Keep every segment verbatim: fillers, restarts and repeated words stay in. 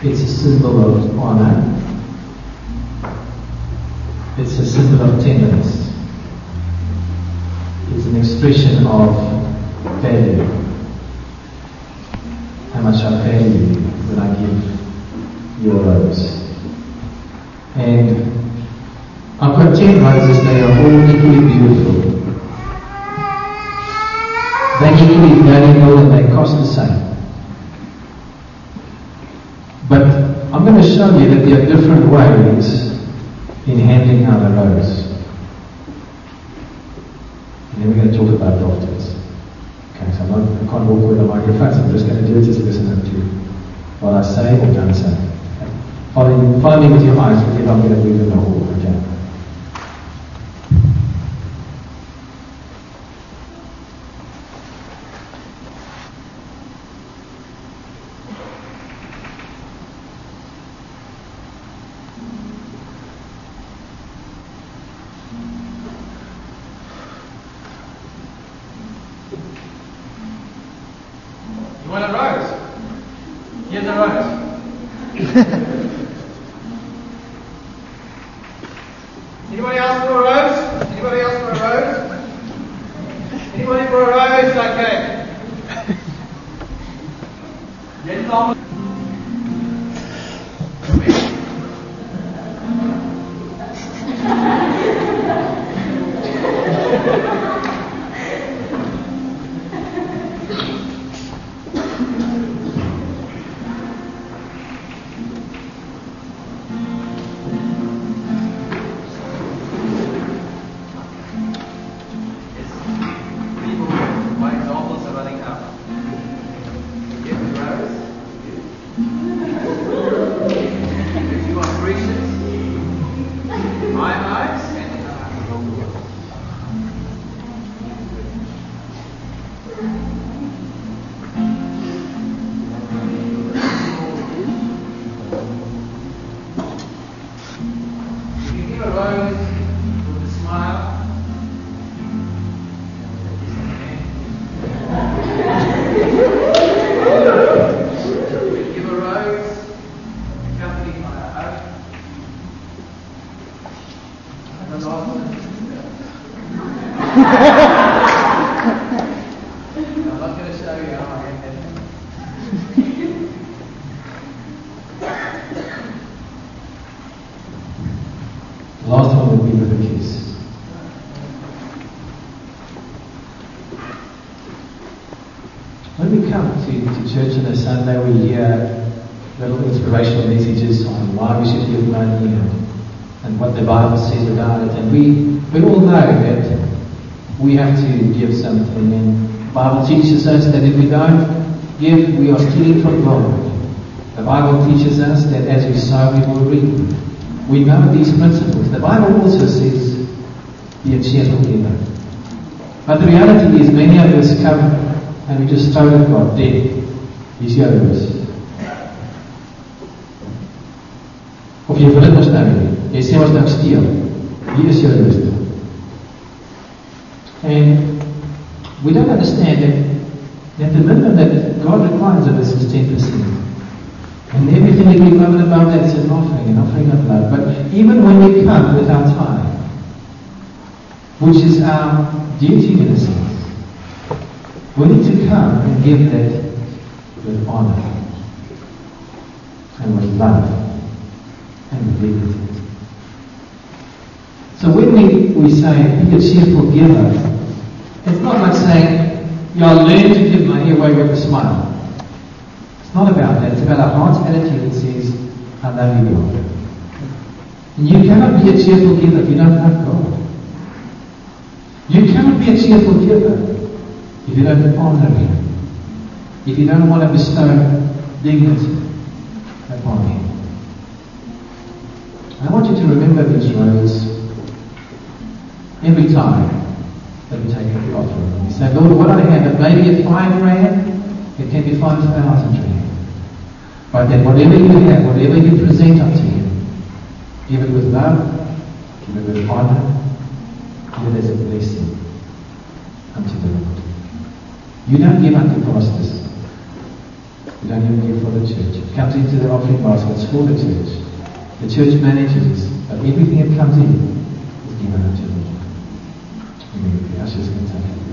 It's a symbol of honor. It's a symbol of tenderness. It's an expression of value. How much I value you when I give you a rose. And I've got ten roses, they are all equally beautiful. They're equally valuable and they cost the same. But I'm going to show you that there are different ways in handling out a rose. And then we're going to talk about it afterwards. Okay, so I'm not, I can't walk with a microphone, so I'm just going to do it, just listen to what I say or don't say. Okay. Follow, follow me with your eyes, but you're not going to move in the hall, okay? Anybody else for a rose? Anybody else for a rose? Anybody for a rose? Okay. Get on. Last one would be with a kiss. When we come to, to church on a Sunday, we hear little inspirational messages on why we should give money and, and what the Bible says about it. And we, we all know that we have to give something. And the Bible teaches us that if we don't give, we are stealing from God. The Bible teaches us that as we sow, we will reap. We know these principles. The Bible also says, be a cheerful giver. But the reality is, many of us come and we just throw at God, there, he's yours. Of jy wil dit mos nou nie. Jy sê mos nou steel. Hier is jou rus. And we don't understand that, that the minimum that God requires of us is ten percent. And everything that we love about that is an offering, an offering of love. But even when we come with our time, which is our duty in a sense, we need to come and give that with honor and with love and with dignity. So when we, we say, be a cheerful giver, it's not like saying, yeah, learn to give money away with a smile. It's not about that. It's about our heart's attitude that says, I love you, God. And you cannot be a cheerful giver if you don't love God. You cannot be a cheerful giver if you don't honor Him. If you don't want to bestow dignity upon Him. I want you to remember these roads every time that we take a offering. We say, Lord, what I have, it may be a five rand, it can be five thousand rand. But that whatever you have, whatever you present unto Him, give it with love, give it with honor, give it as a blessing unto the Lord. You don't give unto pastors. You don't even give for the church. It comes into the offering basket. It's for the church. The church manages, but everything that comes in is given unto the Lord. Amen. The ushers can take it.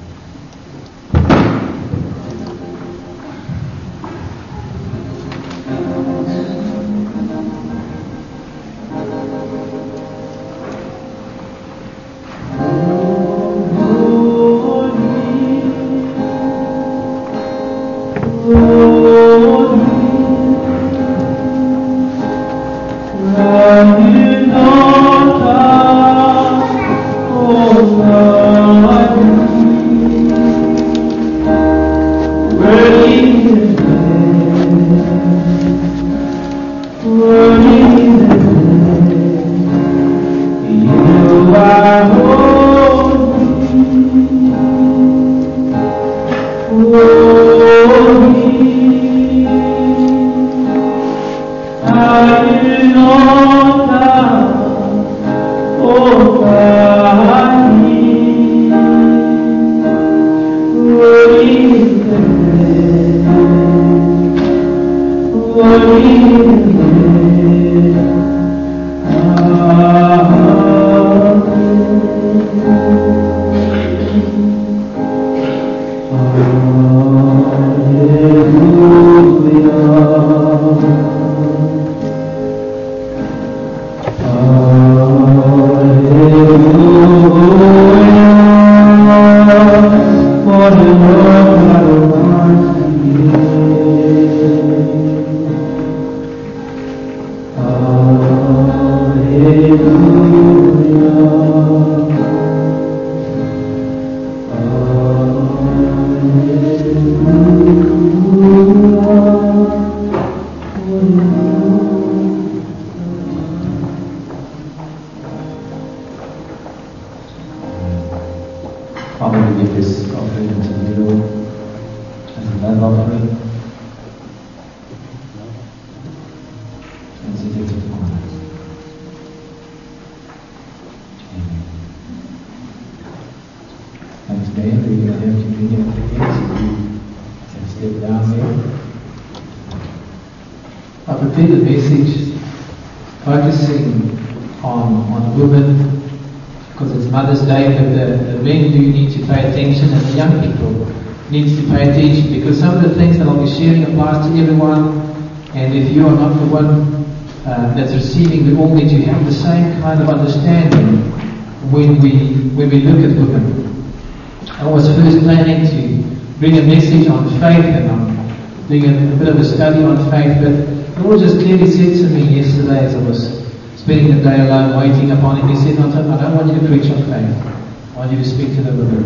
Bring a message on faith, and I'm doing a, a bit of a study on faith, but the Lord just clearly said to me yesterday as I was spending the day alone waiting upon Him, He said, I don't, I don't want you to preach on faith, I want you to speak to the women.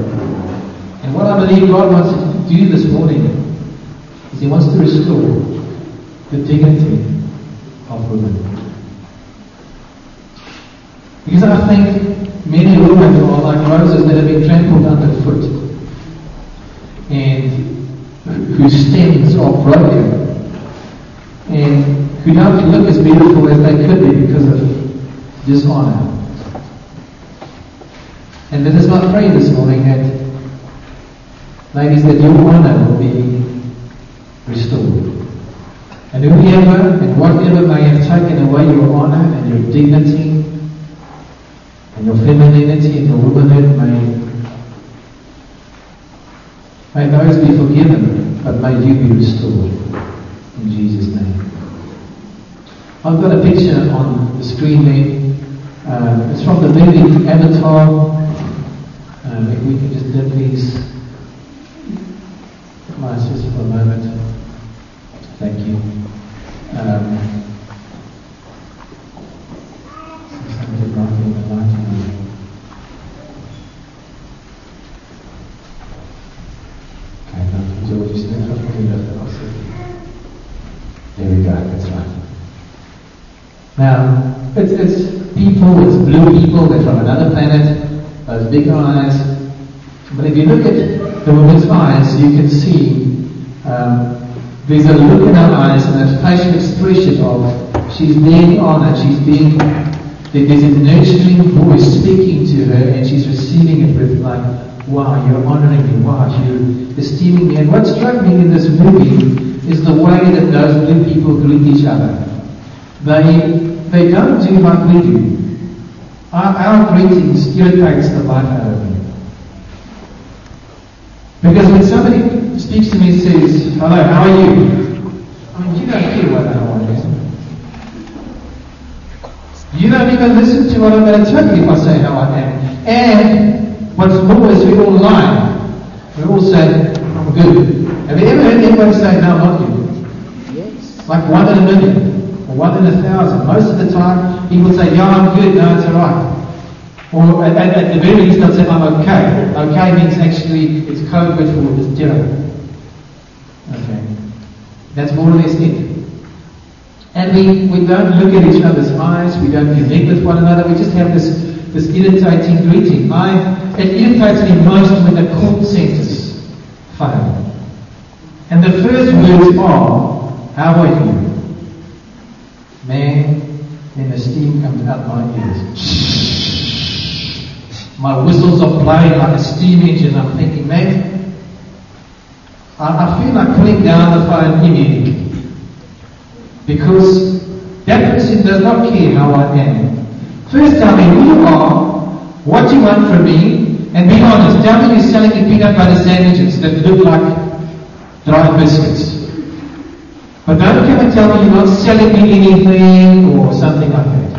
And what I believe God wants to do this morning is He wants to restore the dignity of women. Because I think many women are like roses that have been trampled underfoot, and whose stems are broken, and who don't look as beautiful as they could be because of dishonor. And let us not pray this morning that, ladies, that your honor will be restored. And whoever and whatever may have taken away your honor and your dignity and your femininity and your womanhood, may May those be forgiven, but may you be restored. In Jesus' name. I've got a picture on the screen there. Uh, it's from the movie Avatar. Um, if we can just dip these lights just for a moment. Thank you. Um, There we go, that's right. Now, it's, it's people, it's blue people, they're from another planet, those big eyes. But if you look at the woman's eyes, you can see um, there's a look in her eyes and a facial expression of she's being honored, she's being, there's a nurturing voice speaking to her, and she's receiving it with like, wow, you're honoring me, wow, you're esteeming me. And what struck me in this movie is the way that those good people greet each other. They, they don't do like we do. Our, our greetings irritates the life out of me. Because when somebody speaks to me and says, hello, how are you? I mean, you don't care what how I am. You don't even listen to what I'm going to tell you if I say how I am. And what's more is we all lie. We all say, I'm good. Have you ever heard anybody say, no, I'm not good? Yes. Like one in a million, or one in a thousand. Most of the time, people say, yeah, I'm good, no, it's alright. Or at, at, at the very least, they'll say, I'm okay. Okay means actually, it's code word for it's zero. Okay. That's more or less it. And we, we don't look at each other's eyes, we don't connect with one another, we just have this, this irritating greeting. I, it irritates me most when the court centers fail. And the first words are, how are you? Man, then the steam comes out my ears. My whistles are blowing like a steam engine. I'm thinking, man, I, I feel like putting down the phone immediately. Because that person does not care how I am. First tell me who you are, what you want from me, and be honest. Tell me you're selling me peanut butter sandwiches that look like dry biscuits. But don't come and tell me you're not selling me anything or something like that.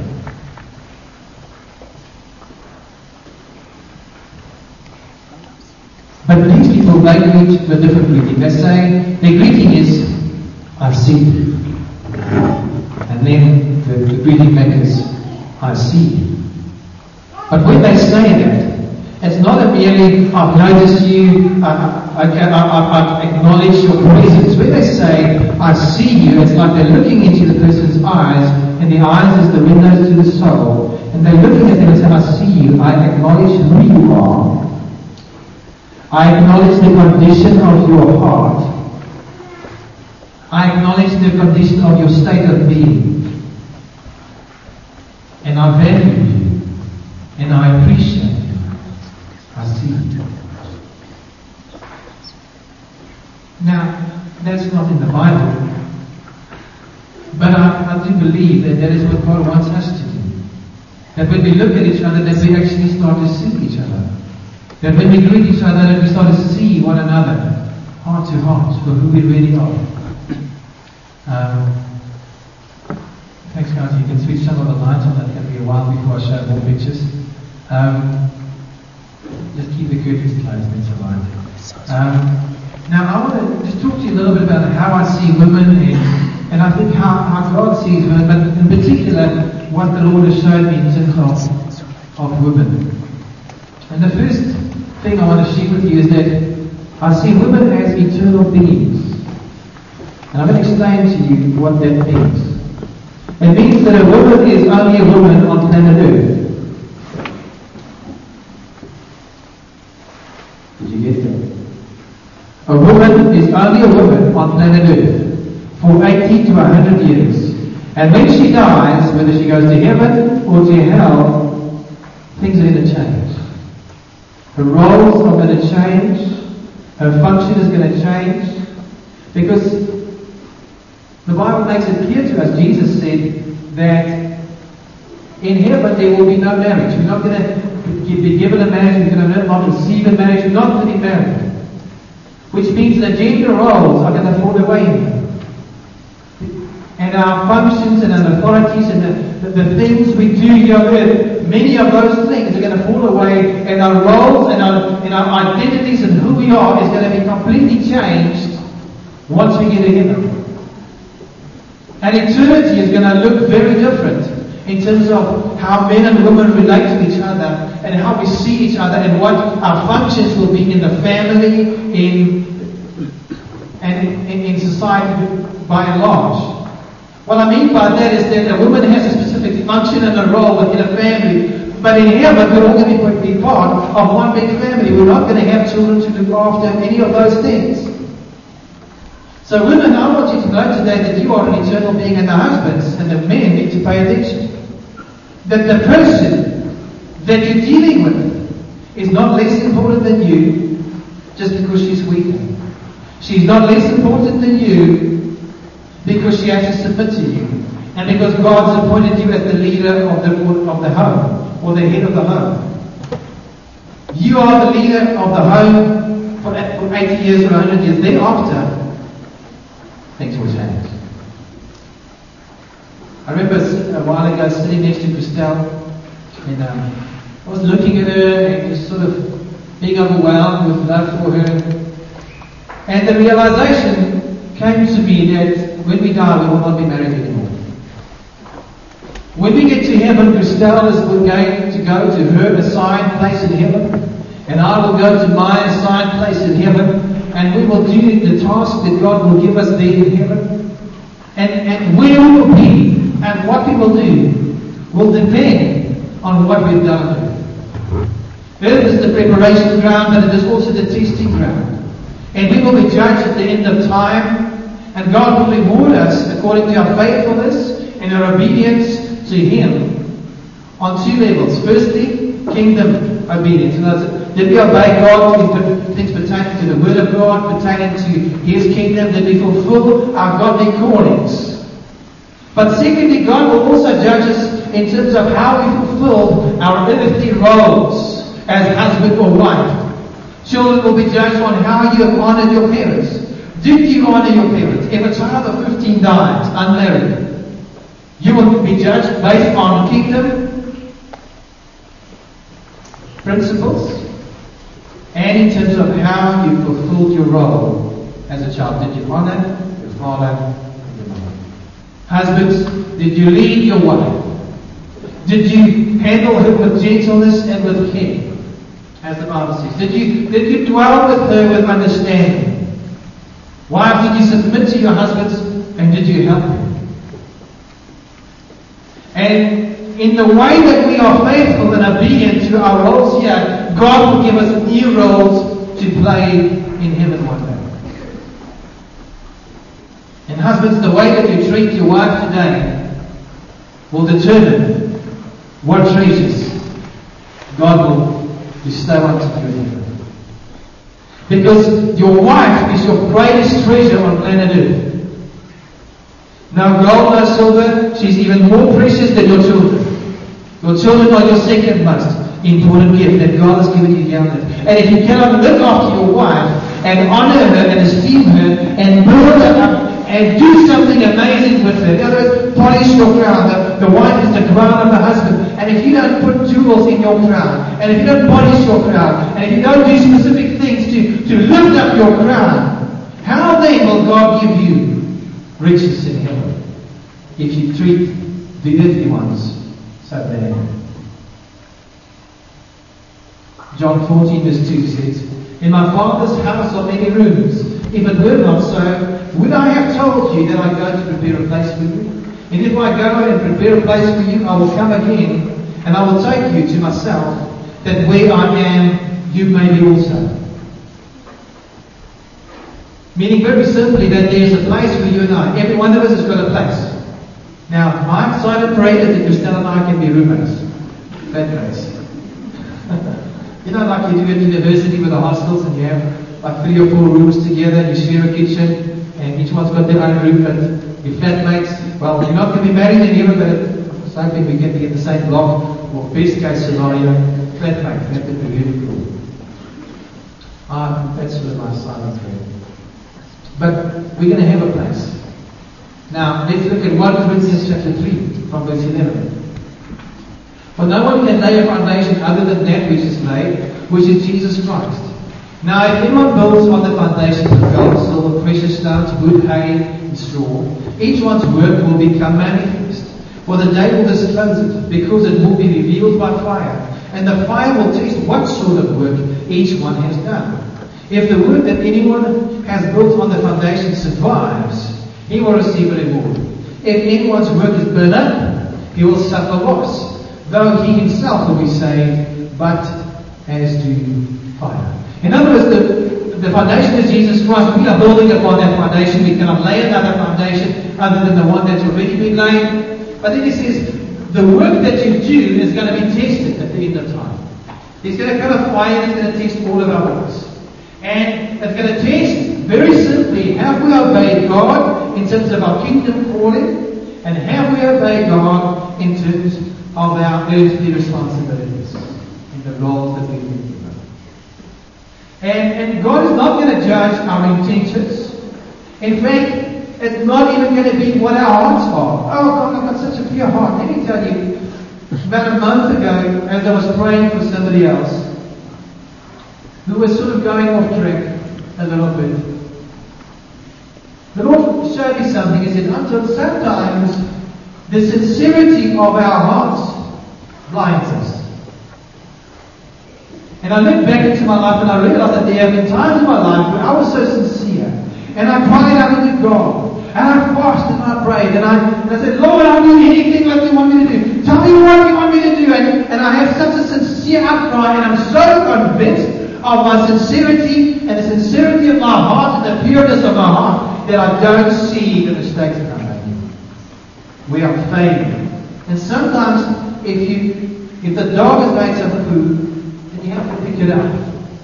But these people, they greet with a different greeting. They say, their greeting is, I see you. And then the, the greeting makers, I see you. But when they say that, it's not a merely, I've noticed you, I, I, I, I, I acknowledge your presence. When they say, I see you, it's like they're looking into the person's eyes, and the eyes is the windows to the soul, and they're looking at them and saying, I see you, I acknowledge who you are, I acknowledge the condition of your heart, I acknowledge the condition of your state of being, and I value you, and I appreciate you. I see you. Now, that's not in the Bible, but I, I do believe that that is what God wants us to do. That when we look at each other, that we actually start to see each other. That when we greet each other, that we start to see one another, heart to heart, for who we really are. Um, thanks, guys. You can switch some of the lights on. That can be a while before I show more pictures. Um, just keep the curtains closed, that's all right. Um, now, I want to just talk to you a little bit about how I see women, and, and I think how, how God sees women, but in particular, what the Lord has shown me in terms of, of women. And the first thing I want to share with you is that I see women as eternal beings. And I'm going to explain to you what that means. It means that a woman is only a woman on planet Earth. Did you get that? A woman is only a woman on planet Earth for eighty to one hundred years. And when she dies, whether she goes to heaven or to hell, things are going to change. Her roles are going to change. Her function is going to change. Because the Bible makes it clear to us, Jesus said that in heaven there will be no marriage. We're not going to be given a marriage, we're going to not receive a marriage, we're not going to be married. Which means the gender roles are going to fall away in heaven. And our functions and our authorities and the, the, the things we do here on earth, many of those things are going to fall away, and our roles and our, and our identities and who we are is going to be completely changed once we get to heaven. And eternity is going to look very different in terms of how men and women relate to each other and how we see each other and what our functions will be in the family, in and in, in society by and large. What I mean by that is that a woman has a specific function and a role within a family, but in heaven we're all going to be part of one big family. We're not going to have children to look after any of those things. So women, I want you to know today that you are an eternal being, and the husbands and the men need to pay attention. That the person that you're dealing with is not less important than you just because she's weaker. She's not less important than you because she has to submit to you. And because God's appointed you as the leader of the, of the home, or the head of the home. You are the leader of the home for, for eighty years or one hundred years. Thereafter, things will change. I remember a while ago sitting next to Christelle, and um, I was looking at her and just sort of being overwhelmed with love for her. And the realization came to me that when we die, we will not be married anymore. When we get to heaven, Christelle is going to go to her assigned place in heaven, and I will go to my assigned place in heaven, and we will do the task that God will give us there in heaven. And, and where we will be and what we will do will depend on what we've done on earth. Earth is the preparation ground, but it is also the testing ground. And we will be judged at the end of time, and God will reward us according to our faithfulness and our obedience to Him on two levels. Firstly, kingdom obedience. In other words, did we obey God in things pertaining to the Word of God, pertaining to His kingdom? Did we fulfill our godly callings? But secondly, God will also judge us in terms of how we fulfill our earthly roles as husband or wife. Children will be judged on how you have honored your parents. Did you honor your parents? If a child of fifteen dies, unmarried, you will be judged based on kingdom principles and in terms of how you fulfilled your role as a child. Did you honor your father and your mother? Husbands, did you lead your wife? Did you handle her with gentleness and with care, as the Bible says? Did you, did you dwell with her with understanding? Wives, did you submit to your husbands and did you help them? And in the way that we are faithful and obedient to our roles here, God will give us new roles to play in heaven one day. And husbands, the way that you treat your wife today will determine what treasures God will bestow unto you in heaven. Because your wife is your greatest treasure on planet Earth. No gold, no silver. She's even more precious than your children. Your children are your second most important gift that God has given you here on earth. And if you cannot look after your wife and honor her and esteem her and build her up and do something amazing with her, in other words, polish your crown. The, the wife is the crown of the husband. And if you don't put jewels in your crown, and if you don't polish your crown, and if you don't do specific things to, to lift up your crown, how then will God give you riches in heaven if you treat the earthly ones so bad? John fourteen verse two says, "In my Father's house are many rooms. If it were not so, would I have told you that I go to prepare a place for you? And if I go and prepare a place for you, I will come again, and I will take you to myself, that where I am, you may be also." Meaning very simply that there is a place for you and I. Every one of us has got a place. Now, my silent prayer is that Christelle and I can be roommates. That place. You know, like you do at university with the hostels, and you have like three or four rooms together, and you share a kitchen, and each one's got their own room, but your flatmates, well, you're not going to be married in heaven, but I'm hoping we get to get the same block, or best case scenario, flatmate. That would be really cool. Ah, that's sort of my silent prayer. But we're going to have a place. Now, let's look at First Corinthians chapter three, from verse eleven. "For no one can lay a foundation other than that which is laid, which is Jesus Christ. Now, if anyone builds on the foundations of gold, silver, precious stones, wood, hay, and straw, each one's work will become manifest. For the day will disclose it, because it will be revealed by fire. And the fire will test what sort of work each one has done. If the work that anyone has built on the foundation survives, he will receive a reward. If anyone's work is burned up, he will suffer loss, though he himself will be saved, but as to fire." In other words, the, the foundation is Jesus Christ. We are building upon that foundation. We cannot lay another foundation other than the one that's already been laid. But then he says, the work that you do is going to be tested at the end of time. He's going to come a fire and he's going to test all of our works. And it's going to test, very simply, have we obeyed God in terms of our kingdom calling? And have we obeyed God in terms of our earthly responsibilities in the roles that we've been given? And, and God is not going to judge our intentions. In fact, it's not even going to be what our hearts are. Oh God, I've got such a pure heart. Let me tell you, about a month ago, as I was praying for somebody else who was sort of going off track a little bit, the Lord showed me something. He said, until sometimes the sincerity of our hearts blinds us. And I looked back into my life and I realized that there have been times in my life where I was so sincere and I cried out unto God and I fasted and I prayed and I, and I said, Lord, I'll do anything that you want me to do. Tell me what you want me to do. And, and I have such a sincere outcry and I'm so convinced of my sincerity and the sincerity of my heart and the pureness of my heart that I don't see the mistakes that I'm making. We are failing. And sometimes if you if the dog has made some food, then you have to pick it up.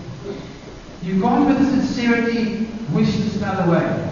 You can't with the sincerity wish the smell away.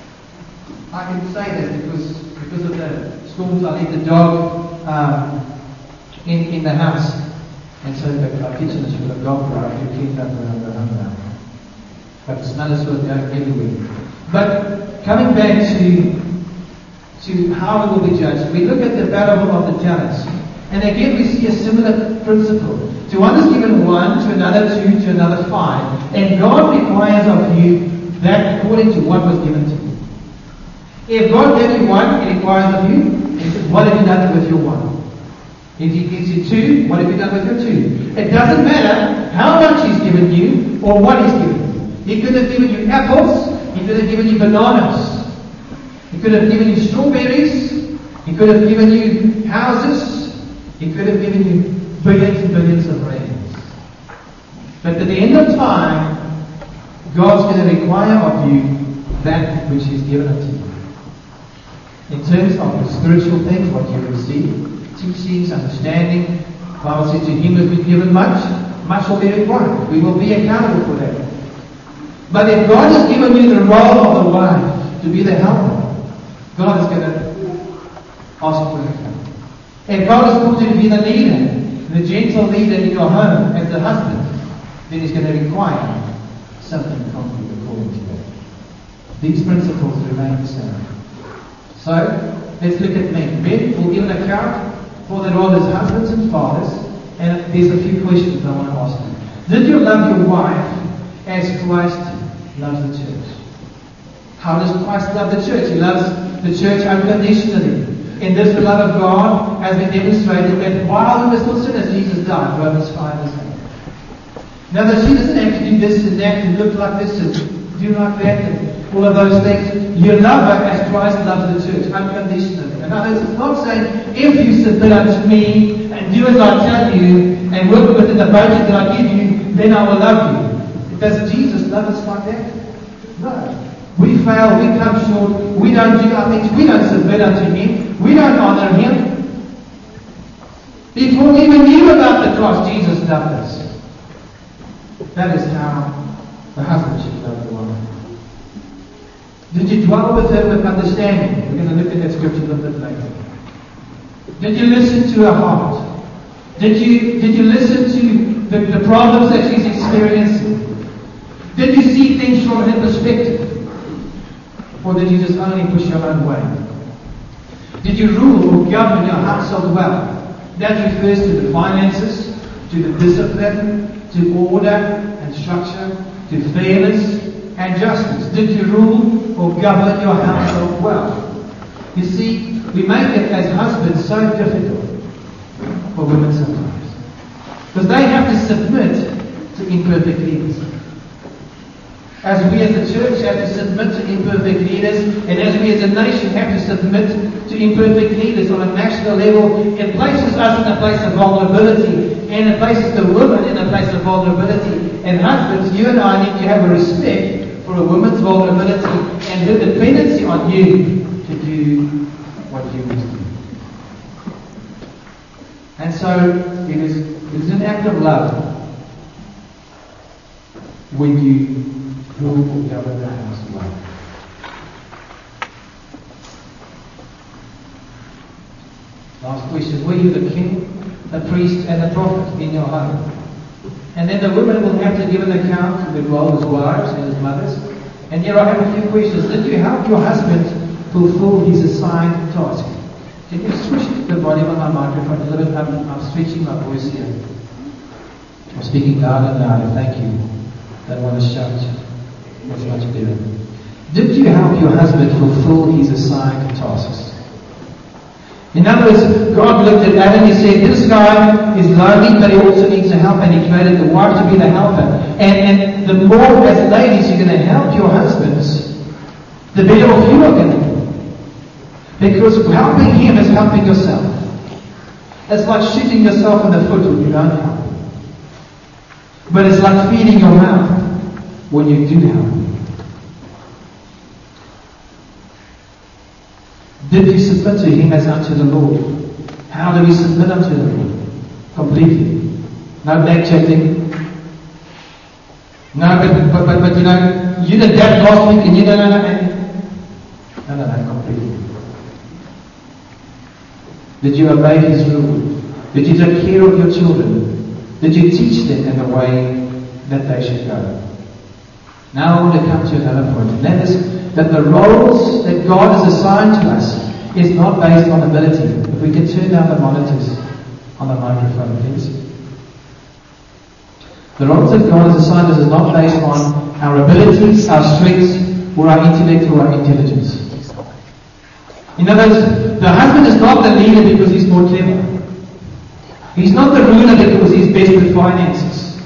I can say that because because of the storms I leave the dog um, in, in the house. And so the, our kitchen is full of dog fur. I have to clean up around the home now. But the smell is sort of going everywhere. But coming back to to how we will be judged, we look at the parable of the talents. And again we see a similar principle. To one is given one, to another two, to another five. And God requires of you that according to what was given to you. If God gave you one, He requires of you, He says, what have you done with your one? If He gives you two, what have you done with your two? It doesn't matter how much He's given you or what He's given you. He could have given you apples, He could have given you bananas. He could have given you strawberries. He could have given you houses. He could have given you billions and billions of rands. But at the end of time, God's going to require of you that which He's given unto you. In terms of the spiritual things, what you receive, teachings, understanding, the Bible says to him has been given much, much will be required. We will be accountable for that. But if God has given you the role of the wife to be the helper, God is going to ask for an account. If God has called you to be the leader, the gentle leader in your home as the husband, then He's going to require something from you according to that. These principles remain the same. So, let's look at men. Men will give an account for their role as husbands and fathers, and there's a few questions I want to ask you. Did you love your wife as Christ loves the church? How does Christ love the church? He loves the church unconditionally. In this, the love of God has been demonstrated that while we were still sinners, Jesus died. Romans five verse eight. Now that she doesn't have to do this and that and look like this and do like that and all of those things. You love her as Christ loves the church, unconditionally. In other words, it's not saying, if you submit unto me and do as I tell you and work within the budget that I give you, then I will love you. Does Jesus love us like that? No. We fail, we come short, we don't do our things, we don't submit unto Him, we don't honor Him. Before we even knew about the cross, Jesus loved us. That is how the husband should love the wife. Did you dwell with her with understanding? We're going to look at that scripture a little bit later. Did you listen to her heart? Did you did you listen to the, the problems that she's experiencing? Did you see things from her perspective? Or did you just only push your own way? Did you rule or govern your household well? That refers to the finances, to the discipline, to order and structure, to fairness and justice. Did you rule or govern your household well? You see, we make it as husbands so difficult for women sometimes. Because they have to submit to imperfect leaders. As we as a church have to submit to imperfect leaders, and as we as a nation have to submit to imperfect leaders on a national level, it places us in a place of vulnerability, and it places the woman in a place of vulnerability. And husbands, you and I need to have a respect for a woman's vulnerability and her dependency on you to do what you must do. And so it is, it is an act of love when you rule or govern the house well. Last question, were you the king, the priest, and the prophet in your home? And then the women will have to give an account of their role as wives and as mothers. And here I have a few questions. Did you help your husband fulfill his assigned task? Can you switch the volume on my microphone a little bit? I'm, I'm switching my voice here. I'm speaking loud and louder. Thank you. Don't want to shout. That's much better. Did you help your husband fulfill his assigned tasks? In other words, God looked at Adam and he said, this guy is lonely, but he also needs a help, and he created the wife to be the helper. And, and the more as ladies you're going to help your husbands, the better off you are going to be. Because helping him is helping yourself. It's like shooting yourself in the foot when you don't help. But it's like feeding your mouth when you do help. Did you submit to him as unto the Lord? How do we submit unto the Lord? Completely. No back-chatting. No, but, but, but, but you know, you did that last week and you don't know. No, no, no, completely. Did you obey his rule? Did you take care of your children? Did you teach them in the way that they should go? Now I want to come to another point, and that is that the roles that God has assigned to us is not based on ability. If we can turn down the monitors on the microphone, please. The roles that God has assigned us is not based on our abilities, our strengths, or our intellect or our intelligence. In other words, the husband is not the leader because he's more clever. He's not the ruler because he's best with finances.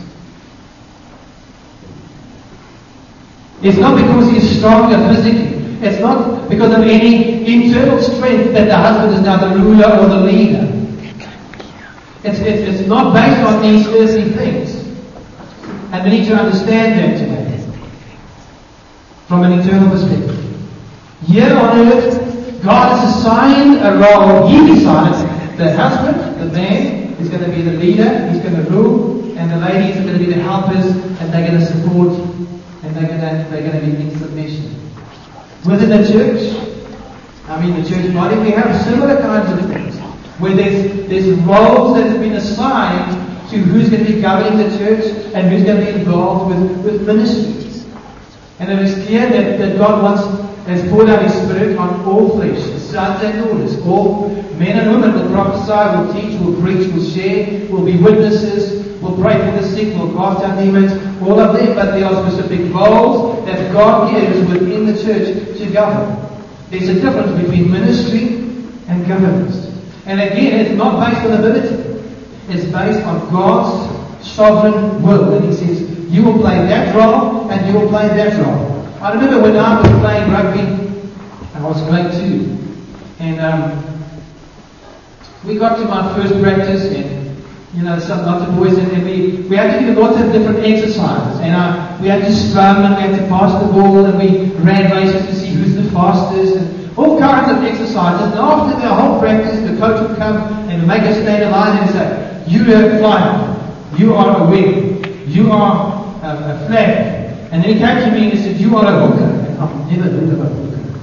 It's not because he's stronger physically. It's not because of any internal strength that the husband is now the ruler or the leader. It's, it's, it's not based on these earthly things. And we need to understand that today. From an internal perspective. Here on earth, God has assigned a role. He decided the husband, the man, is going to be the leader, he's going to rule, and the ladies are going to be the helpers, and they're going to support, and they're going to, they're going to be in submission. Within the church, I mean the church body, we have similar kinds of things, where there's, there's roles that have been assigned to who's going to be governing the church, and who's going to be involved with, with ministries. And it is clear that, that God wants has poured out His Spirit on all flesh, sons and daughters. All men and women will prophesy, will teach, will preach, will share, will be witnesses, will pray for the sick, will cast out demons, all of them. But there are specific roles that God gives within the church to govern. There's a difference between ministry and governance. And again, it's not based on ability. It's based on God's sovereign will. And He says, you will play that role and you will play that role. I remember when I was playing rugby, I was grade two, and um, we got to my first practice, and you know, some lots of boys, and, and we we had to do lots of different exercises, and uh, we had to scrum, and we had to pass the ball, and we ran races to see who's the fastest, and all kinds of exercises. And after the whole practice, the coach would come and make us stand in line and say, "You are flying, you are a wing, you are a, a flag." And then he came to me and he said, you are a hooker. And I've never heard of a hooker.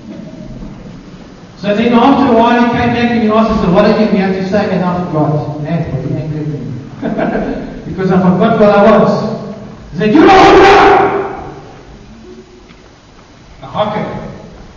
So then after a while he came back and he asked us, so what did you have to say? And I forgot. That's what he angry at me. Because I forgot what I was. He said, you're a hooker! A hooker.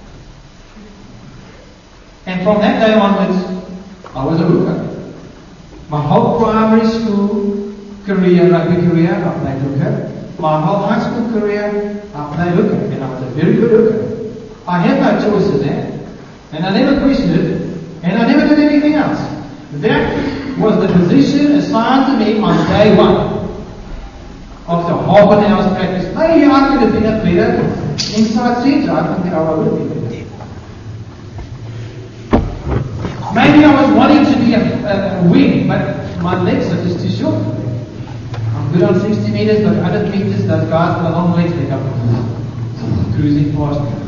And from that day onwards, I was a hooker. My whole primary school career, rugby career, I played hooker. My whole high school career, I played hooker, and I was a very good hooker. I had no choice in that, and I never questioned it, and I never did anything else. That was the position assigned to me on day one. After half an hour's practice, maybe I could have been a better inside centre. I don't think I would have been better. Maybe I was wanting to be a, a, a wing, but my legs are just too short. I'm good on sixty meters, but one hundred meters, those guys with the long legs, they come cruising past me.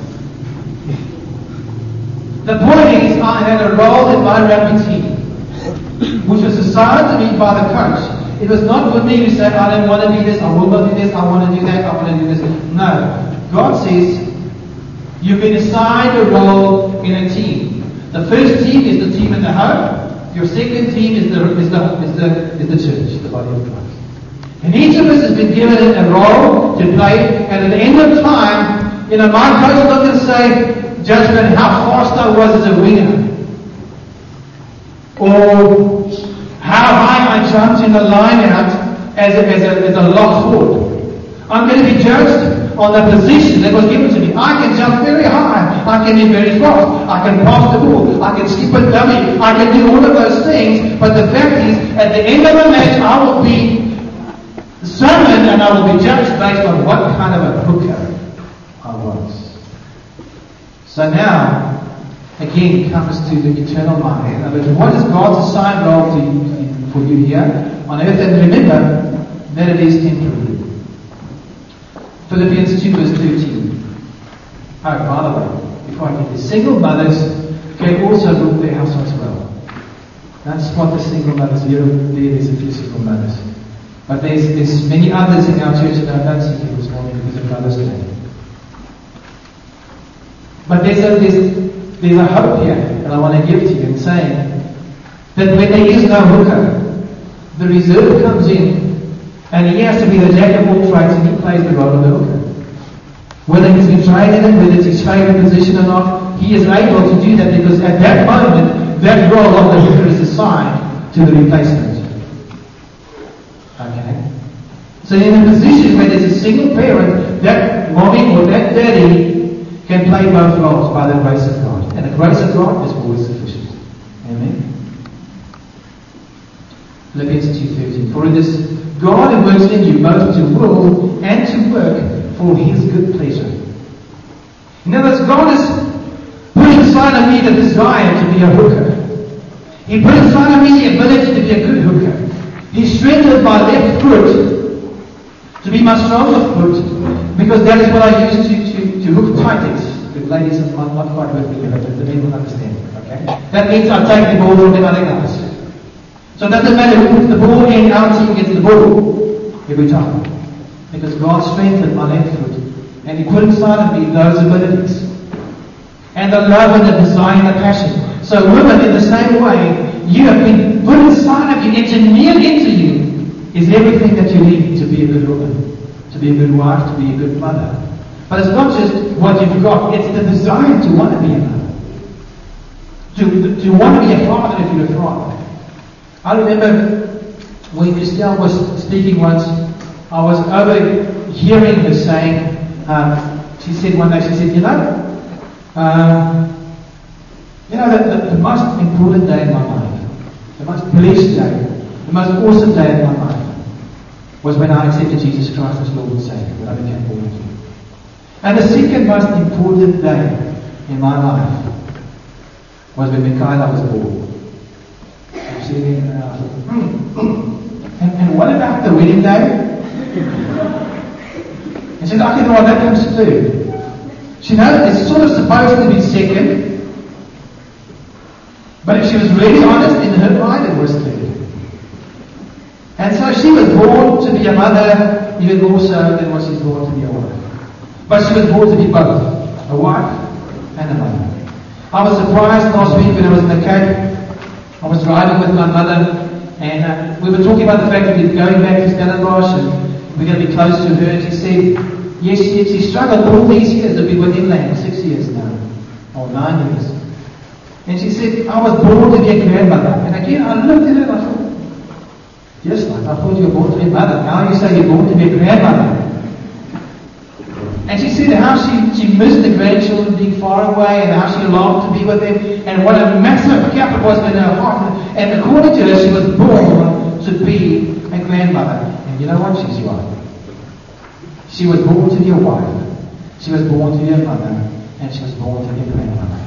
The point is, I had a role in my rugby team, which was assigned to me by the coach. It was not for me to say, I don't want to do this, I will not do this, I want to do that, I want to do this. No. God says, you've been assigned a role in a team. The first team is the team in the home. Your second team is the is the is the is the church, the body of Christ. And each of us has been given a role to play, and at the end of time, you know, my coach is not going to say, judgment, how fast I was as a winger, or how high I jumped in the line out as a, as a, as a lock forward. I'm going to be judged on the position that was given to me. I can jump very high. I can be very fast. I can pass the ball. I can skip a dummy. I can do all of those things. But the fact is, at the end of the match, I will be summoned and I will be judged based on what kind of a hooker I was. So now, again, comes to the eternal mind. But what is God's assigned role to, for you here on earth? And remember that it is temporary. Philippians two verse thirteen. Oh, by the way, before I get this, single mothers can also rule their households well. That's what the single mothers here. There, there's a few single mothers. But there's, there's many others in our church that I don't see here this morning because of Mother's Day. But there's a, there's, there's a hope here that I want to give to you in saying that when there is no hooker, the reserve comes in and he has to be the jack of all trades and he plays the role of the hooker. Whether he's been trained in it, whether it's his favourite position or not, he is able to do that because at that moment, that role of the hooker is assigned to the replacement. Okay? So in a position where there's a single parent, that mommy or that daddy can play both roles by the grace of God. And the grace of God is always sufficient. Amen? Philippians two thirteen. For it is God who works in you both to will and to work for His good pleasure. In other words, God has put inside of me the desire to be a hooker. He put inside of me the ability to be a good hooker. He strengthened my left foot to be my stronger foot, because that is what I use to, to, to hook tight it. The ladies are not, not quite with me, but the men will understand. Okay? That means I take the ball from the other guys. So it doesn't matter who puts the ball in, our team gets the ball every time. Because God strengthened my left foot. And He put inside of me those abilities. And the love and the desire and the passion. So women, in the same way, you have been put inside of you, engineered into you, is everything that you need to be a good woman, to be a good wife, to be a good mother. But it's not just what you've got, it's the desire to want to be a mother. To, to want to be a father if you're a father. I remember when Christelle was speaking once, I was overhearing her saying, um, she said one day, she said, you know, um, you know, the, the, the most important day in my life, the most blessed day, the most awesome day of my life, was when I accepted Jesus Christ as Lord and Savior, when I became born again. And the second most important day in my life was when Michaela was born. And, uh, and, and what about the wedding day? And she said, okay, well, that comes third. She knows it's sort of supposed to be second, but if she was really honest in her mind, it was third. And so she was born to be a mother even more so than what she's born to be a wife. But she was born to be both, a wife and a mother. I was surprised last week when I was in the Cape. I was driving with my mother, and uh, we were talking about the fact that we're going back to Stellenbosch and we're going to be close to her. And she said, yes, she, she struggled all these years to be with inland, six years now, or nine years. And she said, I was born to be a grandmother. And again, I looked at her and I thought, yes, like, I thought you were born to be a mother. Now you say you're born to be a grandmother. And she said how she, she missed the grandchildren being far away and how she longed to be with them and what a massive gap it was in her heart. And according to her, she was born to be a grandmother. And you know what? She's right. She was born to be a wife. She was born to be a mother. And she was born to be a grandmother.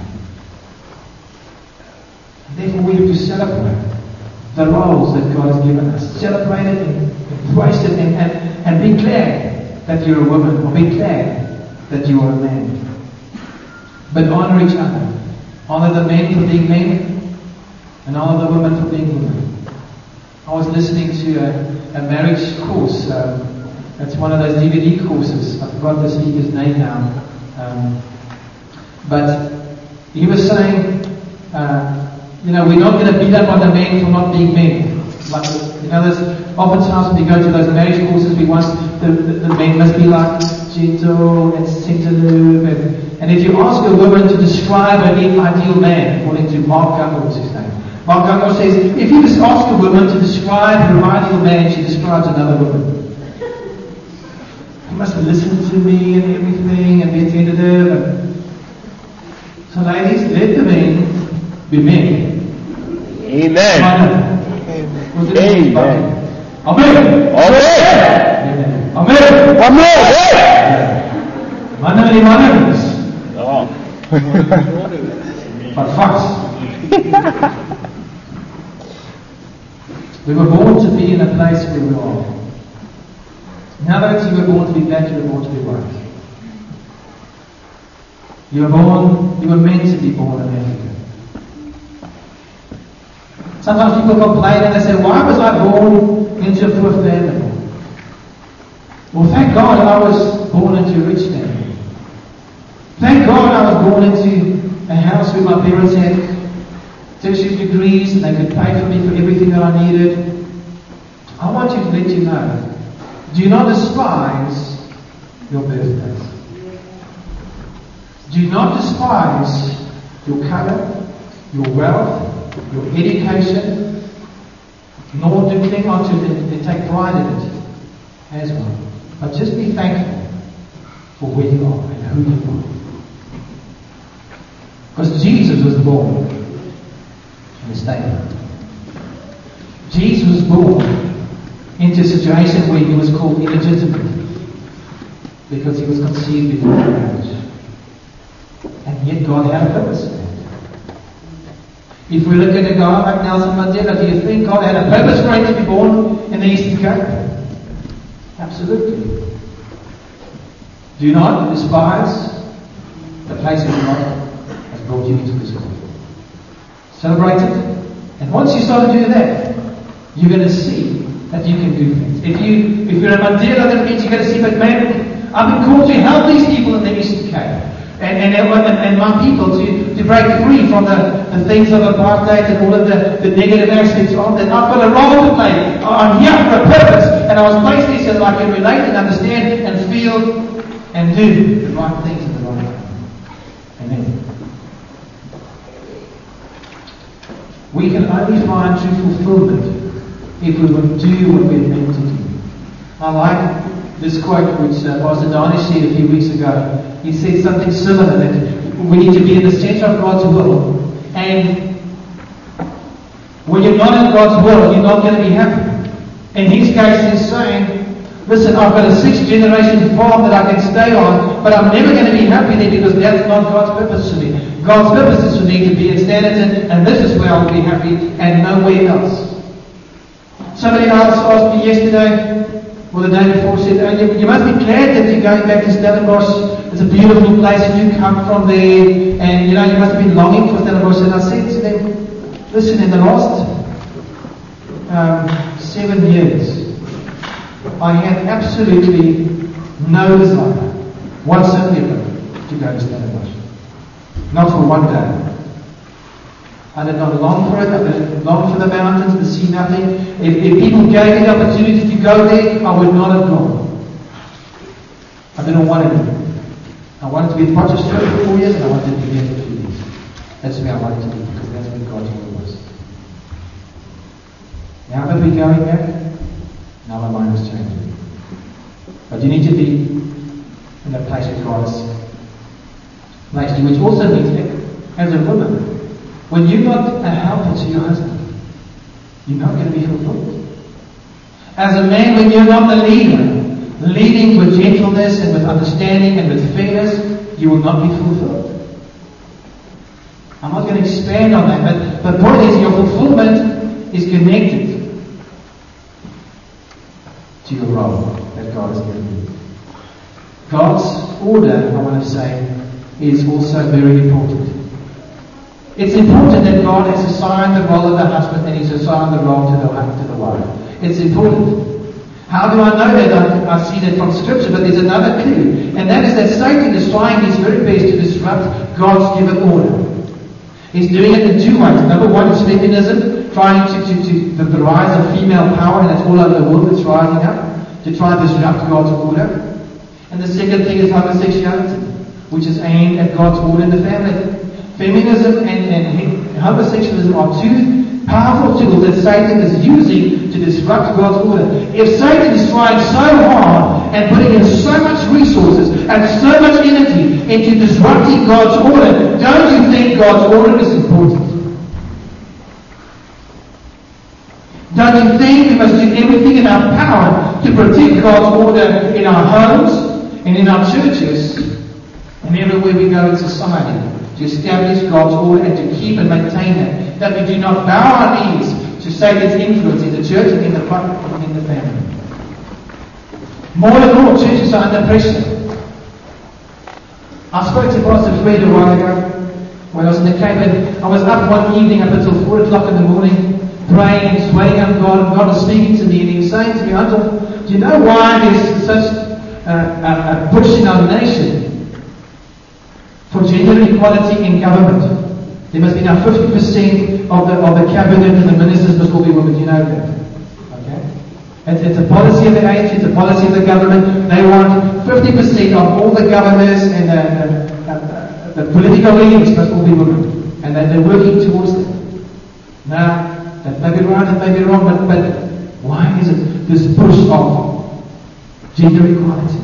And therefore we have to celebrate the roles that God has given us. Celebrate it and embrace it and, and, and be glad that you're a woman, or be glad that you are a man. But honor each other. Honor the men for being men, and honor the women for being women. I was listening to a, a marriage course. Um, it's one of those D V D courses. I forgot the speaker's name now. Um, but he was saying, uh, You know, we're not going to beat up on the men for not being men. Like, you know, there's oftentimes when we go to those marriage courses, we want the, the, the men must be like gentle and sensitive. And, and if you ask a woman to describe an ideal man, according to Mark Gungor, what's his name? Mark Gungor says, if you just ask a woman to describe her ideal man, she describes another woman. He must listen to me and everything and be attentive. And so ladies, let the men be men. Amen. Amen. Amen. Amen. Amen. Amen. Amen. Mana ni mana? Oh. But fast. We were born to be in a place where we are. In other words, you were born to be black, you were born to be white. You were born, you were meant to be born in Africa. Sometimes people complain and they say, why was I born into a poor family? Well, thank God I was born into a rich family. Thank God I was born into a house where my parents had tertiary degrees and they could pay for me for everything that I needed. I want you to let you know, do not despise your birthdays. Do not despise your colour, your wealth, your education, nor do cling on to it and take pride in it as well. But just be thankful for where you are and who you are. Because Jesus was born in a stable. Jesus was born into a situation where he was called illegitimate because he was conceived before marriage. And yet God had a purpose. If we look at a guy like Nelson Mandela, do you think God had a purpose for him to be born in the Eastern Cape? Absolutely. Do not despise the places God has brought you into this world. Celebrate it. And once you start to do that, you're going to see that you can do things. If, you, if you're a Mandela, that means you're going to see, but man, I've been called to help these people in the Eastern Cape. And, and, and, and my people to, to break free from the, the things of apartheid and all of the, the negative aspects of that. I've got a role to play. I'm here for a purpose. And I was placed here so that I can relate and understand and feel and do the right things in the right way. Amen. We can only find true fulfillment if we would do what we're meant to do. I like this quote which uh, Pastor Danish said a few weeks ago. He said something similar, that we need to be in the center of God's will. And when you're not in God's will, you're not going to be happy. In his case, he's saying, listen, I've got a sixth generation farm that I can stay on, but I'm never going to be happy there because that's not God's purpose for me. God's purpose is for me to be in Standerton, and this is where I'll be happy and nowhere else. Somebody else asked me yesterday, or the day before, said, oh, you, you must be glad that you're going back to Stellenbosch. It's a beautiful place and you come from there, and you know, you must have been longing for Stellenbosch. And I said to them, listen, in the last um, seven years, I had absolutely no desire whatsoever to go to Stellenbosch. Not for one day. I did not long for it. I did not long for the mountains, to see nothing. If, if people gave me the opportunity to go there, I would not have gone. I didn't want to. I wanted to be in Potchefstroom for four years, and I wanted to be there for two years. That's where I wanted to be, because that's where God's will was. Now that we're going back, now my mind is changing. But you need to be in a place where God has placed you, which also means, as a woman, when you're not a helper to your husband, you're not going to be fulfilled. As a man, when you're not the leader, leading with gentleness and with understanding and with fairness, you will not be fulfilled. I'm not going to expand on that, but the point is your fulfillment is connected to your role that God has given you. God's order, I want to say, is also very important. It's important that God has assigned the role of the husband and He's assigned the role to the, to the wife. It's important. How do I know that? I, I see that from Scripture, but there's another clue. And that is that Satan is trying his very best to disrupt God's given order. He's doing it in two ways. Number one is feminism, trying to, to, to the, the rise of female power, and that's all over the world that's rising up, to try to disrupt God's order. And the second thing is homosexuality, which is aimed at God's order in the family. Feminism and, and homosexualism are two powerful tools that Satan is using to disrupt God's order. If Satan is trying so hard and putting in so much resources and so much energy into disrupting God's order, don't you think God's order is important? Don't you think we must do everything in our power to protect God's order in our homes and in our churches and everywhere we go in society, to establish God's order and to keep and maintain it? That we do not bow our knees to Satan's influence in the church and in the and in the family. More and more churches are under pressure. I spoke to Pastor Fred a while ago when I was in the Cape, and I was up one evening up until four o'clock in the morning, praying and sweating on God, and God was speaking to me, and He was saying to me, Uncle, do you know why there's such a, a, a push in our nation for gender equality in government? There must be now fifty percent of the of the cabinet and the ministers must all be women. Do you know that? Okay? It's, it's a policy of the age, it's a policy of the government. They want fifty percent of all the governors and the, the, the, the political leaders must all be women. And they, they're working towards that. Now, that may be right, that may be wrong, but, but why is it this push of gender equality?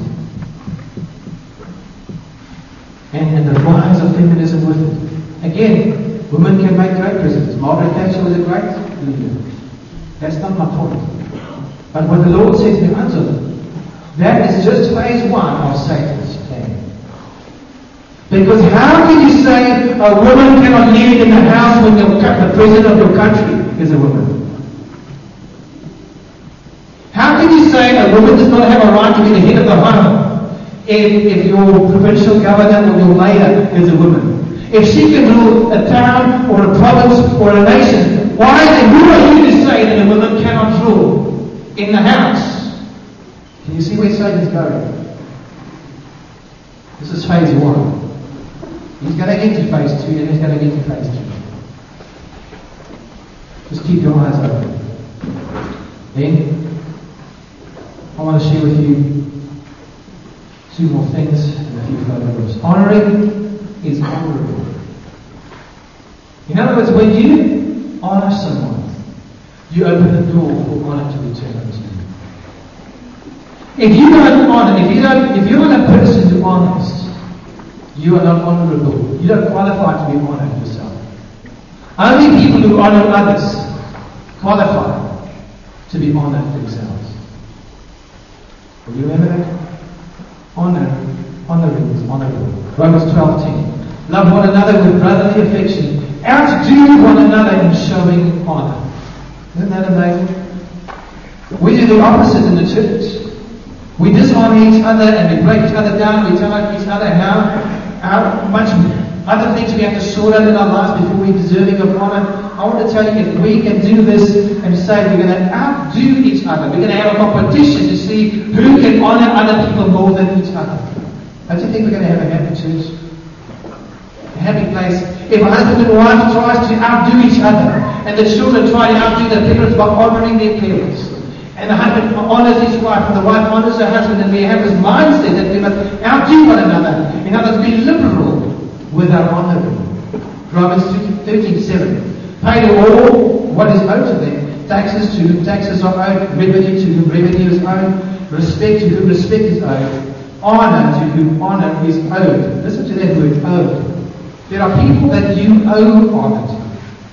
And, and the rise of feminism with it. Again, women can make great presidents. Margaret Thatcher was a great leader. That's not my point. But when the Lord said to me, Angela, that is just phase one of Satan's plan. Because how can you say a woman cannot live in the house when your, the president of your country is a woman? How can you say a woman does not have a right to be the head of the home if, if your provincial governor or your mayor is a woman? If she can rule a town or a province or a nation, why then who are you to say that a woman cannot rule in the house? Can you see where Satan's going? This is phase one. He's going to get to phase two, and he's going to get to phase three. Just keep your eyes open. Then, I want to share with you two more things and a few further words. Honoring is honorable. In other words, when you honor someone, you open the door for honor to return unto you. If you don't honor, if you don't, if you're not a person who honors, you are not honorable. You don't qualify to be honored yourself. Only people who honor others qualify to be honored themselves. Will you remember that? Honor, honoring is honorable. Romans twelve ten. Love one another with brotherly affection. Outdo one another in showing honor. Isn't that amazing? We do the opposite in the church. We dishonor each other and we break each other down. We tell each other how, how much other things we have to sort out in our lives before we're deserving of honor. I want to tell you, if we can do this and say we're going to outdo each other, we're going to have a competition to see who can honor other people more than each other. Don't you think we're going to have a happy church? A happy place. If a husband and wife tries to outdo each other, and the children try to outdo their parents by honoring their parents, and the husband honors his wife, and the wife honors her husband, and we have this mindset that we must outdo one another. In other words, be liberal with our honoring. Romans thirteen seven. Pay to all what is owed to them. Taxes to whom taxes are owed. Revenue to whom revenue is owed. Respect to whom respect is owed. Honor to whom honor is owed. Listen to that word, owed. There are people that you owe honor to.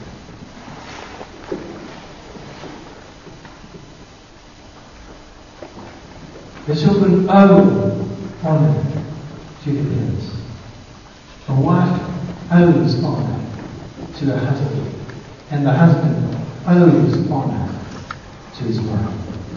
The children owe honor to their parents. A wife owes honor to her husband. And the husband owes honor to his wife.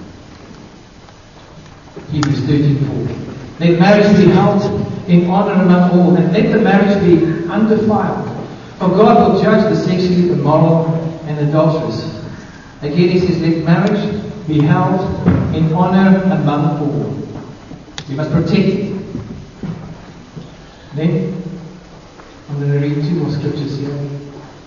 Hebrews thirteen four. Let marriage be held in honor among all, and let the marriage be undefiled. For God will judge the sexually immoral and adulterous. Again, he says, let marriage be held in honor among all. We must protect it. Then, I'm going to read two more scriptures here.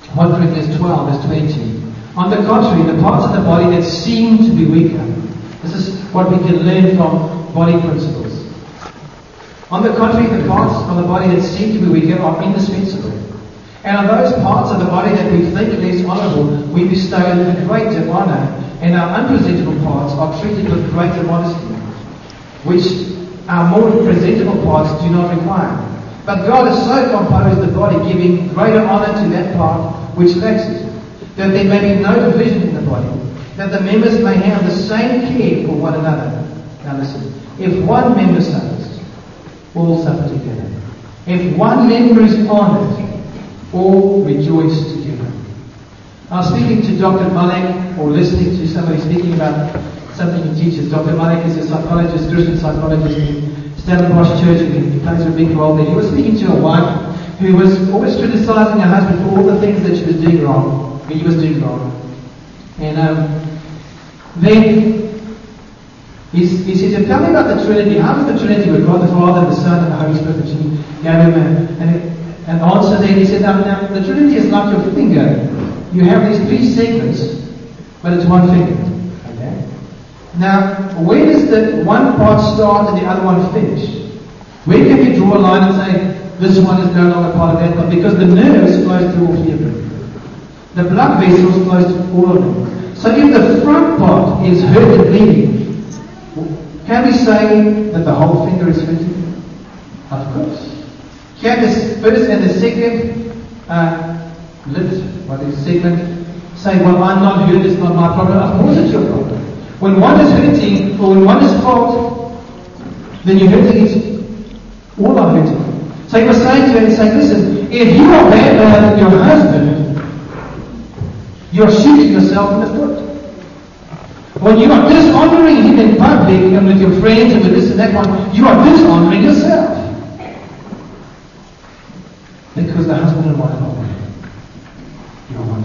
First Corinthians twelve, verse twenty. On the contrary, the parts of the body that seem to be weaker. This is what we can learn from body principles. On the contrary, the parts of the body that seem to be weaker are indispensable. And on those parts of the body that we think less honourable, we bestow a greater honour, and our unpresentable parts are treated with greater modesty, which our more presentable parts do not require. But God has so composed the body, giving greater honour to that part which lacks it, that there may be no division in the body, that the members may have the same care for one another. Now listen, if one member suffers, all suffer together. If one member is honoured, all rejoice together. I was speaking to Doctor Malek, or listening to somebody speaking about something he teaches. Doctor Malek is a psychologist, Christian psychologist in Stellenbosch Church, and he plays a big role there. He was speaking to a wife who was always criticizing her husband for all the things that she was doing wrong, he was doing wrong. And um, then he, he said, tell me about the Trinity. How is the Trinity with God the Father, the Son, and the Holy Spirit? And she gave him a, an, an answer there. He said, now, now the Trinity is like your finger. You have these three segments, but it's one finger. Okay? Now, where does the one part start and the other one finish? Where can you draw a line and say, this one is no longer part of that one? Because the nerves flow through all three of them. The blood vessels flow through all of them. So if the front part is hurt and bleeding, can we say that the whole finger is hurting? Of course. Can the first and the second uh, lid, what is segment, say, well, I'm not hurt, it's not my problem? Of course it's your problem. When one is hurting, or when one is fault, then you're hurting it. All are hurting. So you were saying to her, saying, listen, if you are better than your husband, you're shooting yourself in the foot. When you are dishonoring him in public and with your friends and with this and that one, you are dishonoring yourself. Because the husband and wife are one. You are one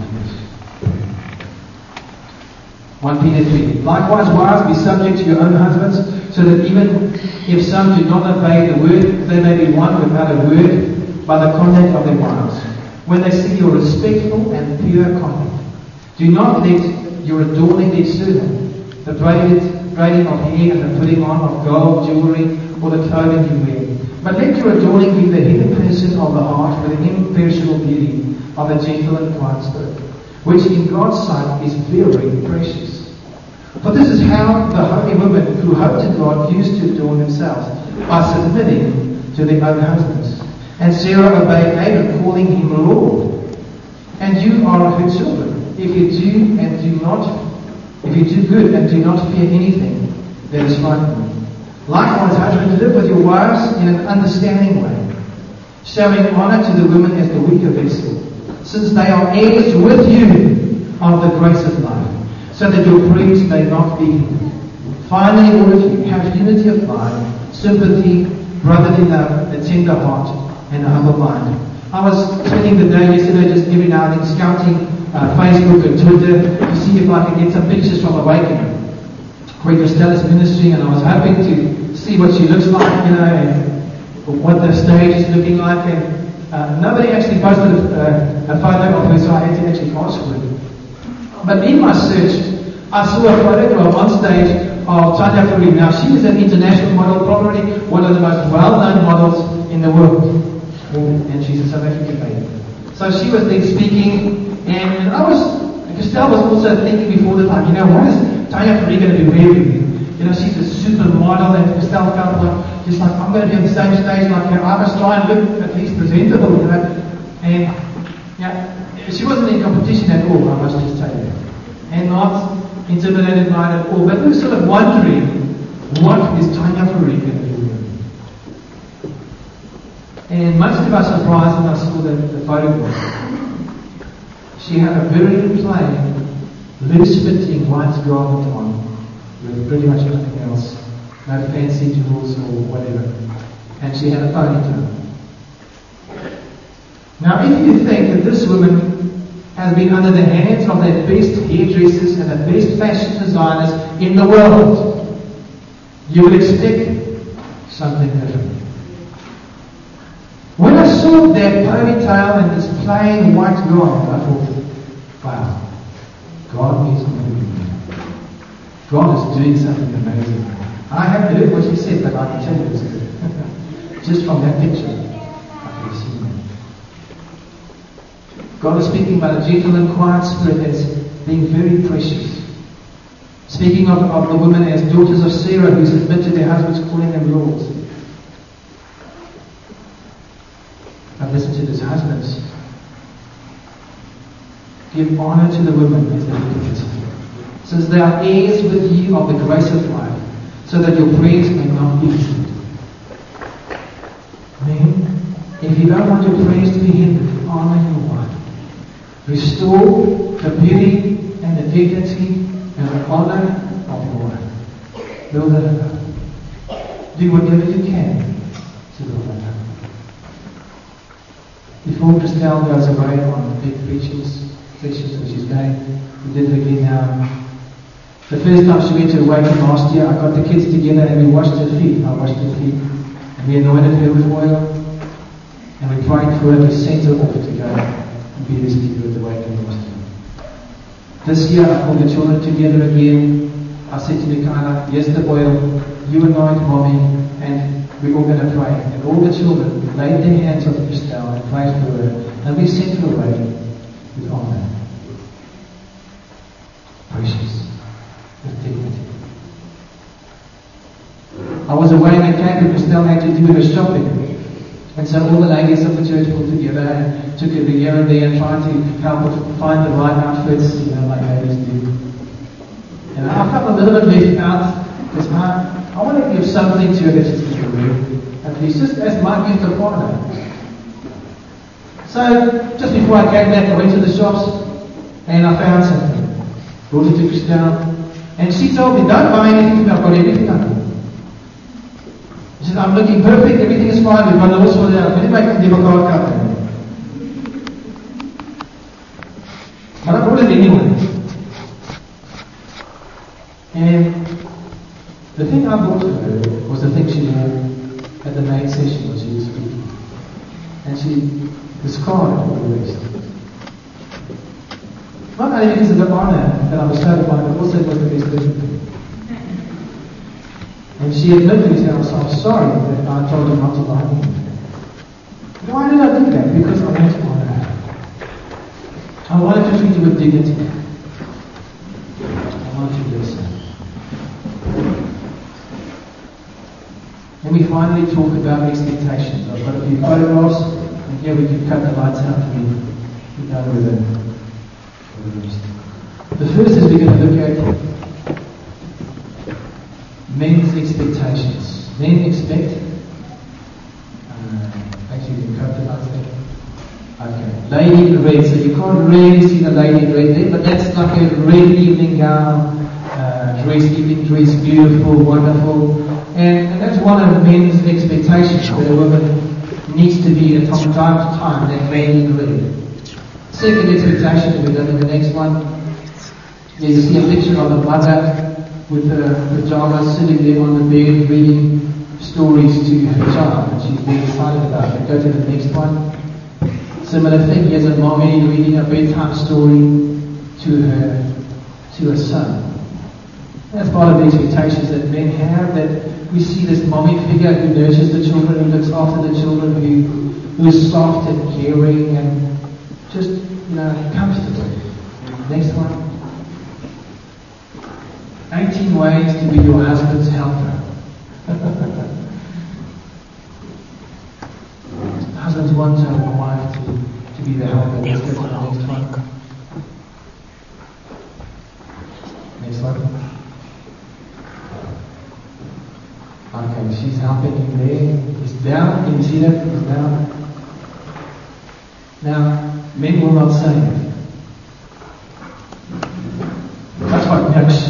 flesh. First Peter three. Likewise, wives, be subject to your own husbands, so that even if some do not obey the word, they may be won without a word by the conduct of their wives, when they see your respectful and pure conduct. Do not let your adorning be external, the braided, braiding of hair and the putting on of gold, jewelry, or the clothing you wear. But let your adorning be the hidden person of the heart with the imperishable beauty of a gentle and quiet spirit, which in God's sight is very precious. For this is how the holy women who hope to God used to adorn themselves, by submitting to their own husbands. And Sarah obeyed Abram, calling him Lord. And you are her children, if you do and do not, if you do good and do not fear anything that is frightening. Likewise, husbands, live with your wives in an understanding way, showing honor to the women as the weaker vessel, since they are heirs with you of the grace of life, so that your prayers may not be hindered. Finally, all of you have unity of mind, sympathy, brotherly love, a tender heart, and a humble mind. I was spending the day yesterday just every now and then scouting uh, Facebook and Twitter to see if I could get some pictures from Awakening, where Costella's ministry, and I was hoping to see what she looks like, you know, and what the stage is looking like. And uh, nobody actually posted a, a photo of her, so I had to actually ask for it. But in my search, I saw a photograph on stage of Tanya Farid. Now, she is an international model, probably one of the most well-known models in the world. And she's a South African lady. So she was there speaking, and, and I was, Costella was also thinking before the time, you know, what is Tanya Farid going to be wearing? You know, she's a supermodel, and Costella felt like, just like, I'm going to be on the same stage like her. I must try and look at least presentable, you know. And, yeah, she wasn't in competition at all, I must just say that. And not intimidated by it at all. But we were sort of wondering, what is Tanya Farid going to be wearing? And much to my surprise when I saw the, the photograph, she had a very plain, loose-fitting white garment on, with pretty much nothing else, no fancy jewels or whatever. And she had a ponytail. Now, if you think that this woman has been under the hands of the best hairdressers and the best fashion designers in the world, you would expect something different. When I saw that ponytail and this plain white gown, I thought, wow, God is moving. God is doing something amazing. I haven't heard what she said, but I can tell you it's good. Just from that picture, I can see that. God is speaking about a gentle and quiet spirit as being very precious. Speaking of, of the women as daughters of Sarah who submit to their husbands, calling them lords. But listen to this, husbands. Give honor to the women as they do it, since they are heirs with you of the grace of life, so that your prayers may not be hindered. Men, if you don't want your prayers to be hindered, honor your wife. Restore the beauty and the dignity and the honor of your wife. Build her up. Do whatever you can to build her up. Before Christelle goes away on big preachers sessions, which is going, we did it again now. The first time she went to Awaken last year, I got the kids together and we washed her feet. I washed her feet. And we anointed her with oil. And we prayed for her to send her off to go and be this people at Awaken last year. This year I called the children together again. I said to Mikaela, here's the oil, you anoint mommy, and we're all going to pray. And all the children laid their hands on Christelle and prayed for her. And we sent her away with honor. Precious. With dignity. I was away in the camp and Christelle had to do her shopping. And so all the ladies of the church pulled together and took her here and there and tried to help her find the right outfits, you know, like ladies do. And I felt a little bit left out because I, I want to give something to her that she's going to wear. At least just as my gift of honor. So just before I came back, I went to the shops and I found something. Brought it to Christelle. And she told me, don't buy anything, I've got everything I need. She said, I'm looking perfect, everything is fine, we've got the horse for that. Can you make them give a card company? But I brought it anyway. And the thing I brought to her was the thing she wore at the main session when she was speaking. And she was scarred all the rest. Not only because of the honor that I was showed by, but also because of the best looking thing. And she admitted to herself, I'm sorry that I told her not to buy me. Why did I do that? Because I wanted to honor her. I wanted to treat her with dignity. I wanted to bless her. And we finally talk about expectations. I've got a few photographs, and here we can cut the lights out and we go with the, with the rest. The first is we're going to look at men's expectations. Men expect. Uh, actually, you can cut the lights there. Okay. Lady in red. So you can't really see the lady in red there, but that's like a red evening gown, uh, dress, evening dress, beautiful, wonderful. And, and that's one of men's expectations, that a woman needs to be at from time to time that lady in red. Second expectation, we go to the next one. There you see a picture of a mother with her pajamas sitting there on the bed reading stories to her child, and she's very excited about it. Go to the next one. Similar thing, here's a mommy reading a bedtime story to her to her son. That's part of the expectations that men have, that we see this mommy figure who nurtures the children, who looks after the children, who, who is soft and caring and just, you know, comfortable. Next one. eighteen ways to be your husband's helper. Husbands want to have a wife to, to be the helper. Let's go to the next one. Next one. Okay, she's helping him there. He's down. Can you see that? He's down. Now, men will not say it. That's what next.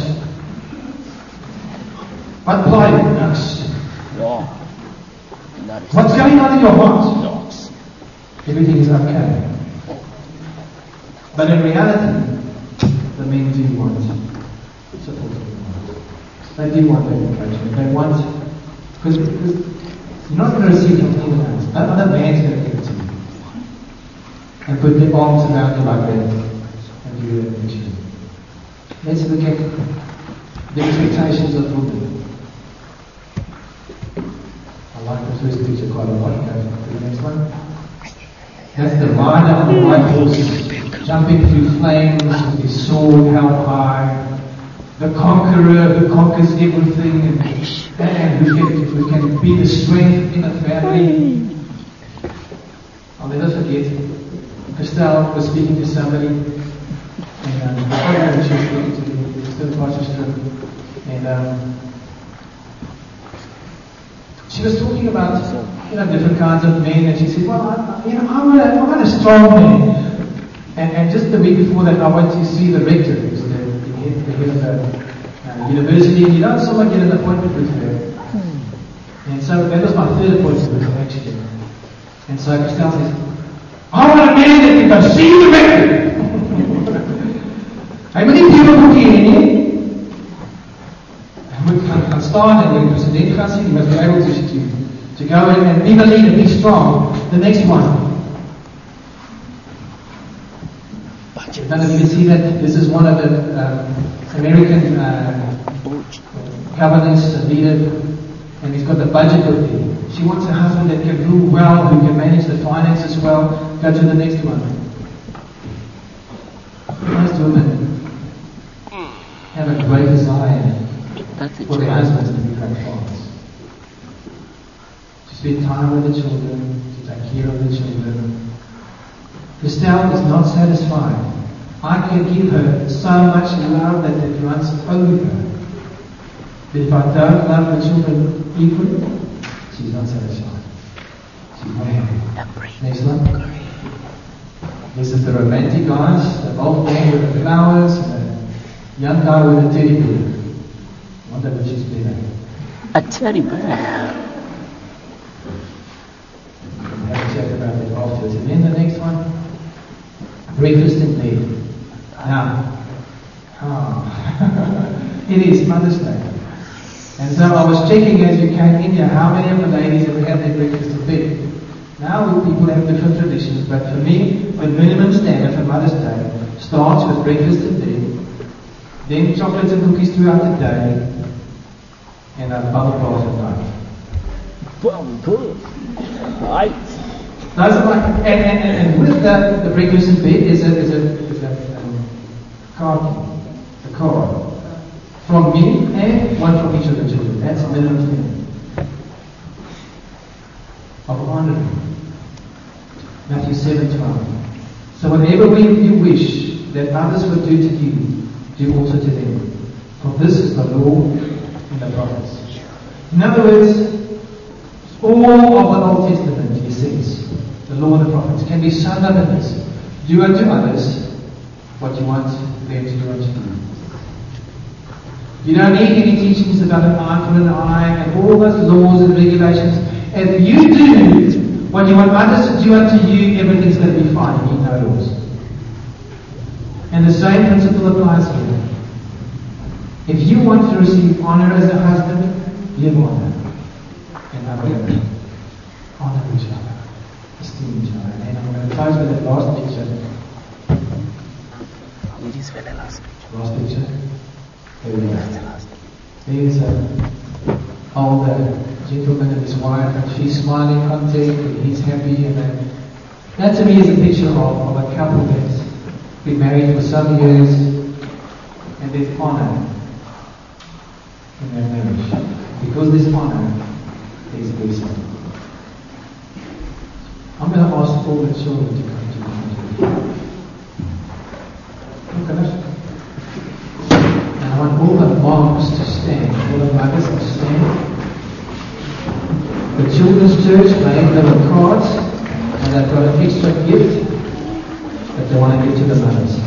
What plight next? No. What's going on in your heart? No. Everything is okay. But in reality, the men do want support. They do want that encouragement. They want, because you're not going to receive from anyone else. No other man's going to give it to you. and put their arms around you like that and give you that picture. Let's look at the expectations of women. I like the first picture quite a lot. Go to the next one. That's the rider on the white horse, jumping through flames with his sword held high. The conqueror who conquers everything, and, and who, can, who can be the strength in a family. I'll never forget, Christelle was speaking to somebody, and um, she was speaking to the Christelle Pastor, and um, she was talking about, you know, different kinds of men, and she said, well, I, you know, I want, a, I want a strong man. And, and just the week before that, I went to see the rector, who's the, the, head, the head of the uh, university, and you don't someone get an appointment with her. And so that was my third appointment with her, actually. And so Christelle says, I want a man that can go see the rector. How many people boek hier nie? Hy moet gaan, gaan staan en die president gaan sien. He must be able to, to, to go in and be the leader, be strong. The next one. I don't know if you can see that. This is one of the um, American uh, governors, a leader, and he's got the budget with him. She wants a husband that can rule well, who can manage the finances well. Go to the next one. Most women have a great desire for their husbands to be great fathers. To spend time with the children, to take care of the children. Christelle is not satisfied. I can give her so much love that it runs over her. But if I don't love the children equally, she's not satisfied. She's not happy. Next one. This is the romantic guys, the old man with the flowers, and the young guy with the teddy bear. I wonder which is better. A teddy bear. We'll have a chat about it afterwards. And then the next one. Breakfast in bed. Now, oh, it is Mother's Day. And so I was checking as you came in here how many of the ladies have had their breakfast in bed. Now people have different traditions, but for me, the minimum standard for Mother's Day starts with breakfast in bed, then chocolates and cookies throughout the day, and a bubble bath at night. Well, good. Right. Those are like, and, and, and with the, the breakfast in bed is a, is a, is a um, card, a card from me and one from each of the children. That's a minimum thing of honoring. Matthew seven twelve. So whatever we, you wish that others would do to you, do also to them. For this is the law and the prophets. In other words, all of the Old Testament, he says, the law and the prophets can be summed up in this. Do unto others what you want them to do unto you. You don't need any teachings about an eye for an eye and all those laws and regulations. If you do what you want others to do unto you, everything's going to be fine. You need no laws. And the same principle applies here. If you want to receive honor as a husband, give honor. And I will honor each other. Esteem each other. And I'm going to close with that last picture. It is very last picture. Last picture. There we go. There's an older gentleman and his wife, and she's smiling, content, and he's happy. And that, that to me is a picture of, of a couple that's been married for some years, and there's honor in their marriage. Because there's honor, there's blessing. I'm going to ask all the children to come to the front. Look at us. And I want all the moms to stand, all the mothers to stand. The children's church made little cards, and they've got an extra gift that they want to give to the mothers.